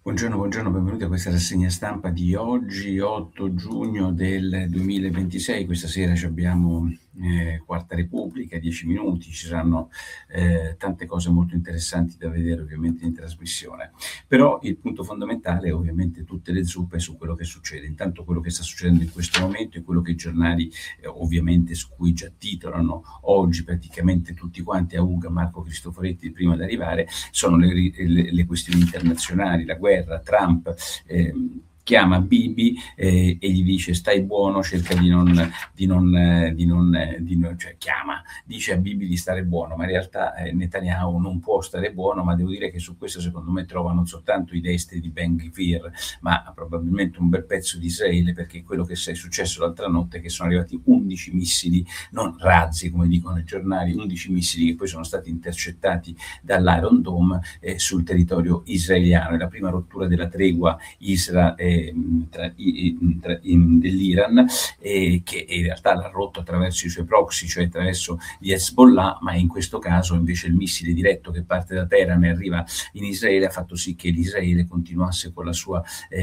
Buongiorno, benvenuti a questa rassegna stampa di oggi, 8 giugno del 2026. Questa sera c'abbiamo Quarta Repubblica, 10 minuti, ci saranno tante cose molto interessanti da vedere ovviamente in trasmissione. Però il punto fondamentale è ovviamente tutte le zuppe su quello che succede. Intanto quello che sta succedendo in questo momento è quello che i giornali ovviamente su cui già titolano oggi praticamente tutti quanti, Auga, Marco Cristoforetti prima di arrivare, sono le questioni internazionali, la guerra, Trump chiama Bibi e gli dice stai buono, cerca cioè chiama, dice a Bibi di stare buono, ma in realtà Netanyahu non può stare buono, ma devo dire che su questo secondo me trova non soltanto i destri di Ben Gvir, ma probabilmente un bel pezzo di Israele, perché quello che è successo l'altra notte è che sono arrivati 11 missili, non razzi come dicono i giornali, 11 missili che poi sono stati intercettati dall'Iron Dome sul territorio israeliano. È la prima rottura della tregua dell'Iran, che in realtà l'ha rotto attraverso i suoi proxy, cioè attraverso gli Hezbollah, ma in questo caso invece il missile diretto che parte da Teheran e arriva in Israele ha fatto sì che l'Israele continuasse con la sua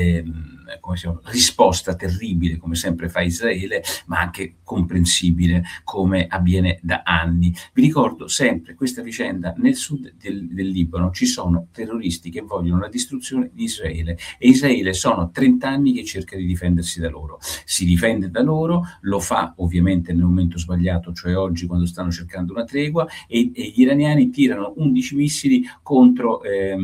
risposta terribile, come sempre fa Israele, ma anche comprensibile come avviene da anni. Vi ricordo sempre questa vicenda: nel sud del Libano ci sono terroristi che vogliono la distruzione di Israele e Israele sono 30 anni che cerca di difendersi da loro. Si difende da loro, lo fa ovviamente nel momento sbagliato, cioè oggi quando stanno cercando una tregua, e gli iraniani tirano 11 missili contro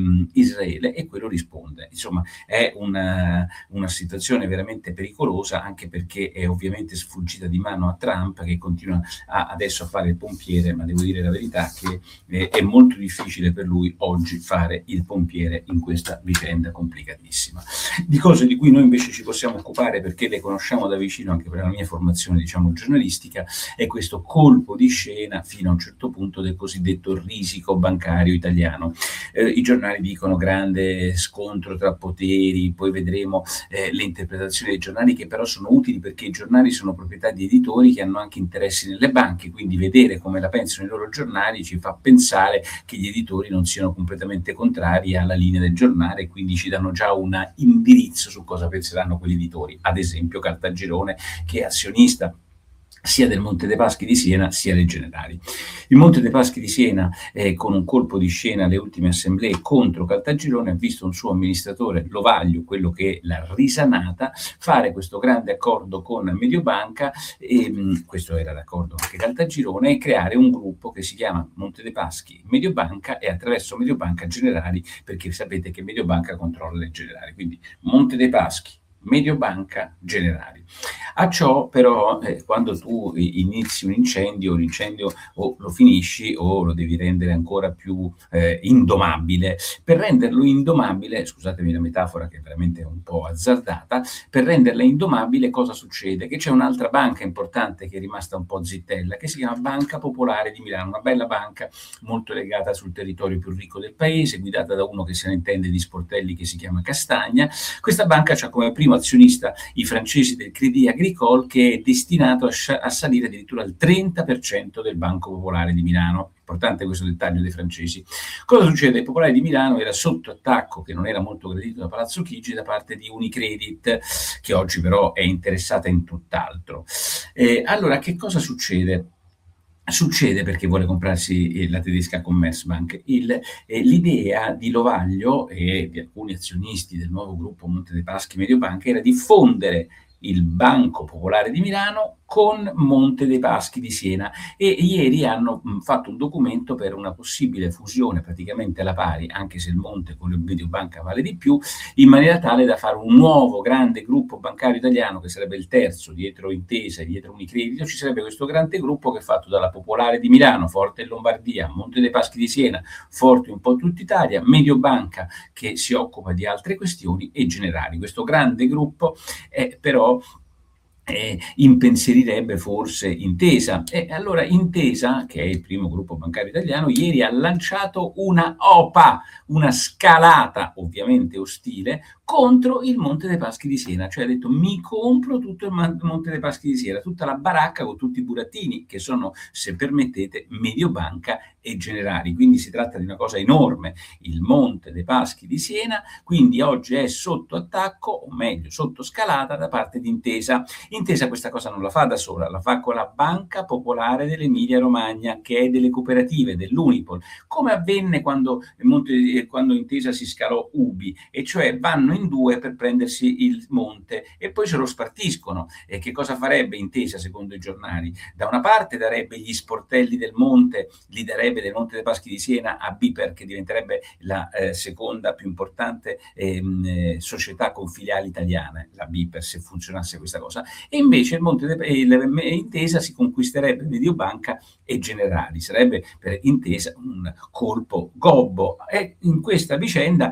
Israele e quello risponde. Insomma, è una situazione veramente pericolosa, anche perché è ovviamente sfuggita di mano a Trump, che continua adesso a fare il pompiere, ma devo dire la verità che è molto difficile per lui oggi fare il pompiere in questa vicenda complicatissima. Di cose di cui noi invece ci possiamo occupare, perché le conosciamo da vicino anche per la mia formazione, diciamo, giornalistica, è questo colpo di scena fino a un certo punto del cosiddetto risico bancario italiano. I giornali dicono grande scontro tra poteri, poi vedremo le interpretazioni dei giornali, che però sono utili perché i giornali sono proprietà di editori che hanno anche interessi nelle banche, quindi vedere come la pensano i loro giornali ci fa pensare che gli editori non siano completamente contrari alla linea del giornale, e quindi ci danno già un indirizzo su cosa penseranno quegli editori. Ad esempio Caltagirone, che è azionista sia del Monte dei Paschi di Siena sia dei Generali. Il Monte dei Paschi di Siena, con un colpo di scena alle ultime assemblee contro Caltagirone, ha visto un suo amministratore, Lovaglio, quello che l'ha risanata, fare questo grande accordo con Mediobanca, e questo era l'accordo anche Caltagirone, e creare un gruppo che si chiama Monte dei Paschi Mediobanca, e attraverso Mediobanca Generali, perché sapete che Mediobanca controlla le Generali, quindi Monte dei Paschi, Mediobanca, Generali. A ciò però quando tu inizi un incendio, l'incendio o lo finisci o lo devi rendere ancora più indomabile. Per renderlo indomabile, scusatemi la metafora che è veramente un po' azzardata, per renderla indomabile cosa succede? Che c'è un'altra banca importante che è rimasta un po' zittella, che si chiama Banca Popolare di Milano, una bella banca molto legata sul territorio più ricco del paese, guidata da uno che se ne intende di sportelli, che si chiama Castagna. Questa banca ha come primo azionista i francesi del Crédit Agricole, che è destinato a salire addirittura al 30% del Banco Popolare di Milano. Importante questo dettaglio dei francesi. Cosa succede? Il Popolare di Milano era sotto attacco, che non era molto gradito da Palazzo Chigi, da parte di Unicredit, che oggi però è interessata in tutt'altro. Allora, che cosa succede? Succede perché vuole comprarsi la tedesca Commerzbank. L'idea di Lovaglio e di alcuni azionisti del nuovo gruppo Monte dei Paschi Mediobanca era di fondere il Banco Popolare di Milano con Monte dei Paschi di Siena, e ieri hanno fatto un documento per una possibile fusione praticamente alla pari, anche se il Monte con il Mediobanca vale di più, in maniera tale da fare un nuovo grande gruppo bancario italiano, che sarebbe il terzo dietro Intesa e dietro Unicredito. Ci sarebbe questo grande gruppo che è fatto dalla Popolare di Milano, forte in Lombardia, Monte dei Paschi di Siena, forte un po' in tutta Italia, Mediobanca che si occupa di altre questioni, e Generali. Questo grande gruppo però impensierirebbe forse Intesa. E allora Intesa, che è il primo gruppo bancario italiano, ieri ha lanciato una OPA, una scalata ovviamente ostile contro il Monte dei Paschi di Siena, cioè ha detto mi compro tutto il Monte dei Paschi di Siena, tutta la baracca con tutti i burattini che sono, se permettete, Mediobanca e Generali, quindi si tratta di una cosa enorme, il Monte dei Paschi di Siena, quindi oggi è sotto attacco, o meglio sotto scalata da parte di Intesa. Intesa questa cosa non la fa da sola, la fa con la Banca Popolare dell'Emilia Romagna, che è delle cooperative, dell'Unipol, come avvenne quando Intesa si scalò Ubi, e cioè vanno in due per prendersi il monte e poi se lo spartiscono. E che cosa farebbe Intesa secondo i giornali? Da una parte darebbe gli sportelli del monte, li darebbe del Monte dei Paschi di Siena a BPER, che diventerebbe la seconda più importante società con filiali italiane, la BPER, se funzionasse questa cosa, e invece Intesa si conquisterebbe Mediobanca e Generali, sarebbe per Intesa un colpo gobbo. E in questa vicenda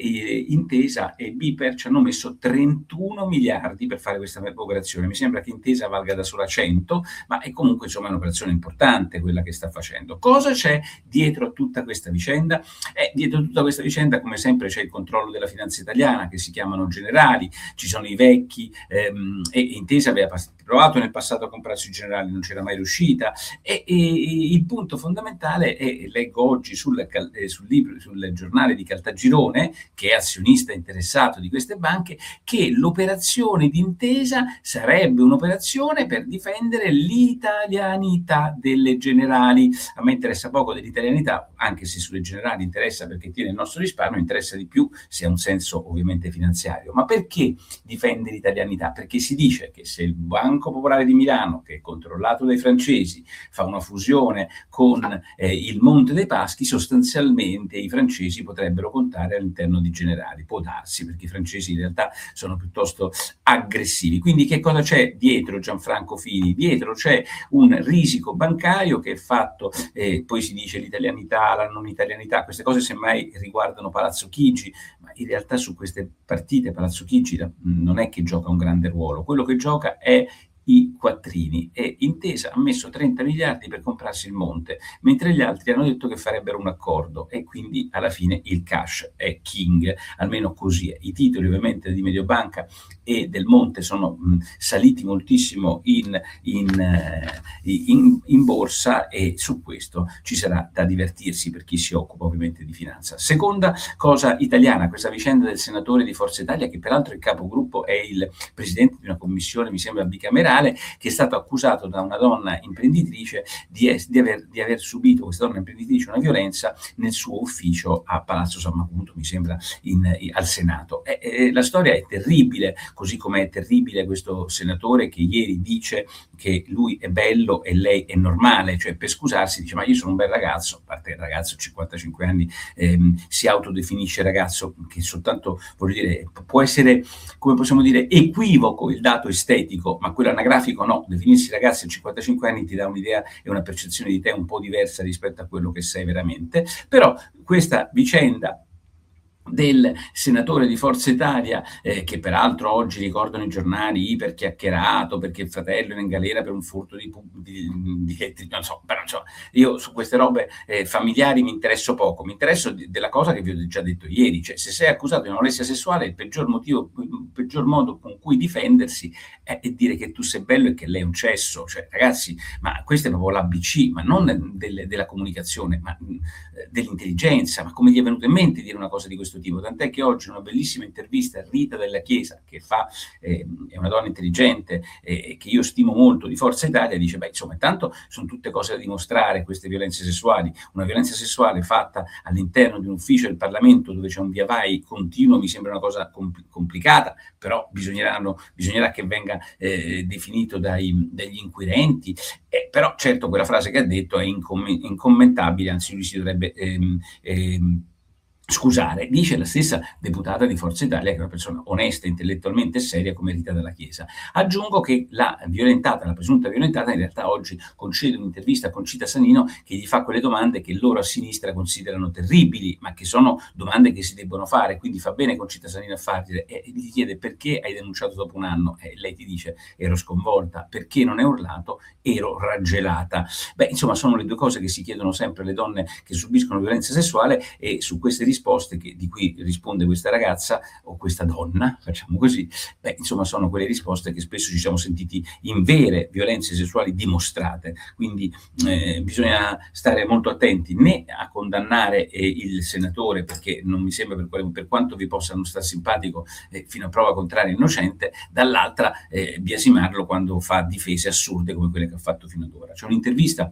Intesa e BPER ci hanno messo 31 miliardi per fare questa operazione. Mi sembra che Intesa valga da sola 100, ma è comunque insomma è un'operazione importante quella che sta facendo. Cosa c'è dietro a tutta questa vicenda? Dietro a tutta questa vicenda, come sempre, c'è il controllo della finanza italiana, che si chiamano Generali, ci sono i vecchi, e Intesa aveva provato nel passato a comprarsi i Generali, non c'era mai riuscita, e il punto fondamentale è, leggo oggi sul giornale di Caltagirone, che è azionista interessato di queste banche, che l'operazione di Intesa sarebbe un'operazione per difendere l'italianità delle Generali. A me interessa poco dell'italianità, anche se sulle Generali interessa perché tiene il nostro risparmio, interessa di più se ha un senso ovviamente finanziario. Ma perché difende l'italianità? Perché si dice che se il Banco Popolare di Milano, che è controllato dai francesi, fa una fusione con il Monte dei Paschi, sostanzialmente i francesi potrebbero contare all'interno di Generali. Può darsi, perché i francesi in realtà sono piuttosto aggressivi. Quindi che cosa c'è dietro, Gianfranco Fini? Dietro c'è un risico bancario che è fatto, poi si dice l'italianità, la non italianità, queste cose semmai riguardano Palazzo Chigi, ma in realtà su queste partite Palazzo Chigi non è che gioca un grande ruolo, quello che gioca è i quattrini, e Intesa ha messo 30 miliardi per comprarsi il monte, mentre gli altri hanno detto che farebbero un accordo, e quindi alla fine il cash è king, almeno così è. I titoli ovviamente di Mediobanca e del monte sono saliti moltissimo in borsa, e su questo ci sarà da divertirsi per chi si occupa ovviamente di finanza. Seconda cosa italiana, questa vicenda del senatore di Forza Italia, che peraltro il capogruppo è il presidente di una commissione, mi sembra bicamerale, che è stato accusato da una donna imprenditrice di aver subito, questa donna imprenditrice, una violenza nel suo ufficio a Palazzo San Macuto, mi sembra al Senato. La storia è terribile, così come è terribile questo senatore che ieri dice che lui è bello e lei è normale, cioè per scusarsi dice ma io sono un bel ragazzo, a parte il ragazzo 55 anni si autodefinisce ragazzo, che soltanto, voglio dire, può essere, come possiamo dire, equivoco il dato estetico, ma quello anagrafico no. Definirsi ragazzo a 55 anni ti dà un'idea e una percezione di te un po' diversa rispetto a quello che sei veramente. Però questa vicenda del senatore di Forza Italia, che peraltro oggi ricordano i giornali iperchiacchierato perché il fratello è in galera per un furto di non so, però insomma, io su queste robe familiari mi interesso poco, mi interesso della cosa che vi ho già detto ieri, cioè se sei accusato di un'anoressia sessuale il peggior modo con cui difendersi è dire che tu sei bello e che lei è un cesso, cioè ragazzi, ma questo è proprio l'ABC, ma non della comunicazione, ma dell'intelligenza, ma come gli è venuto in mente dire una cosa di questo tipo? Tant'è che oggi una bellissima intervista a Rita Della Chiesa, che è una donna intelligente che io stimo molto, di Forza Italia, dice beh insomma intanto sono tutte cose da dimostrare queste violenze sessuali, una violenza sessuale fatta all'interno di un ufficio del Parlamento dove c'è un via vai continuo mi sembra una cosa complicata, però bisognerà che venga definito dagli inquirenti, però certo quella frase che ha detto è incommentabile, anzi lui si dovrebbe scusare, dice la stessa deputata di Forza Italia, che è una persona onesta, intellettualmente seria come Rita Della Chiesa. Aggiungo che la presunta violentata, in realtà oggi concede un'intervista a Concita Sanino che gli fa quelle domande che loro a sinistra considerano terribili, ma che sono domande che si debbono fare, quindi fa bene Concita Sanino a fargliele, e gli chiede perché hai denunciato dopo un anno, e lei ti dice ero sconvolta, perché non hai urlato, ero raggelata. Beh, insomma, sono le due cose che si chiedono sempre alle donne che subiscono violenza sessuale, e su queste risposte risposte di cui risponde questa ragazza o questa donna, facciamo così, insomma sono quelle risposte che spesso ci siamo sentiti in vere violenze sessuali dimostrate. Quindi bisogna stare molto attenti né a condannare il senatore, perché non mi sembra, per quanto vi possa non stare simpatico, fino a prova contraria innocente, dall'altra biasimarlo quando fa difese assurde come quelle che ha fatto fino ad ora. C'è un'intervista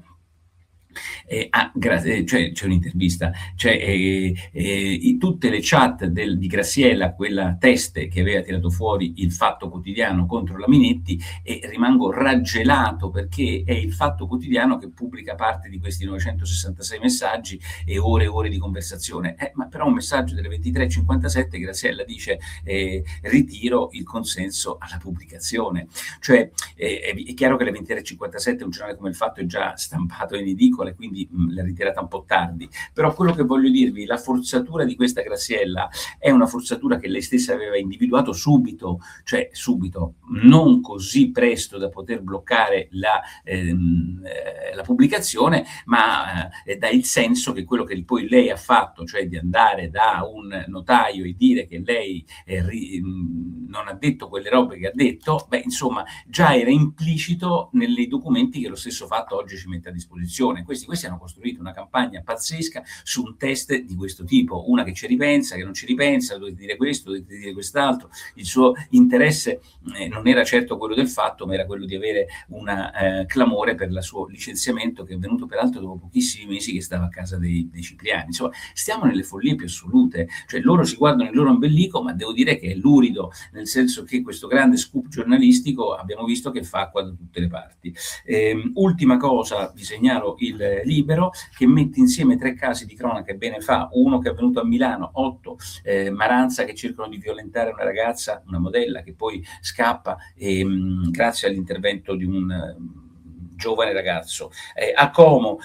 c'è un'intervista, tutte le chat di Graziella, quella teste che aveva tirato fuori il Fatto Quotidiano contro la Minetti, e rimango raggelato perché è il Fatto Quotidiano che pubblica parte di questi 966 messaggi e ore e ore di conversazione. Ma però un messaggio delle 23:57 Graziella dice ritiro il consenso alla pubblicazione. Cioè è chiaro che le 23:57 un giornale come il Fatto è già stampato in edicola, quindi l'ha ritirata un po' tardi, però quello che voglio dirvi, la forzatura di questa Graziella è una forzatura che lei stessa aveva individuato subito, cioè subito, non così presto da poter bloccare la pubblicazione, ma dà il senso che quello che poi lei ha fatto, cioè di andare da un notaio e dire che lei non ha detto quelle robe che ha detto, insomma già era implicito nei documenti che lo stesso Fatto oggi ci mette a disposizione. Questi hanno costruito una campagna pazzesca su un test di questo tipo, una che ci ripensa, che non ci ripensa, dovete dire questo, dovete dire quest'altro. Il suo interesse non era certo quello del Fatto, ma era quello di avere un clamore per il suo licenziamento, che è venuto peraltro dopo pochissimi mesi che stava a casa dei Cipriani. Insomma, stiamo nelle follie più assolute, cioè loro si guardano il loro ombelico, ma devo dire che è lurido, nel senso che questo grande scoop giornalistico abbiamo visto che fa acqua da tutte le parti. Ultima cosa, vi segnalo il Libero, che mette insieme 3 casi di cronaca e bene fa, uno che è avvenuto a Milano, 8 Maranza che cercano di violentare una ragazza, una modella che poi scappa grazie all'intervento di un giovane ragazzo, a Como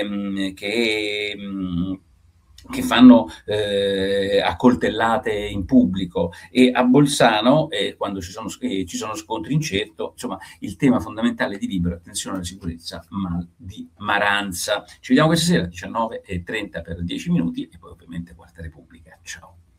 che fanno accoltellate in pubblico, e a Bolzano quando ci sono scontri incerto. Insomma, il tema fondamentale di Libero, attenzione alla sicurezza, mal di Maranza. Ci vediamo questa sera 19:30 per 10 minuti e poi ovviamente Quarta Repubblica. Ciao.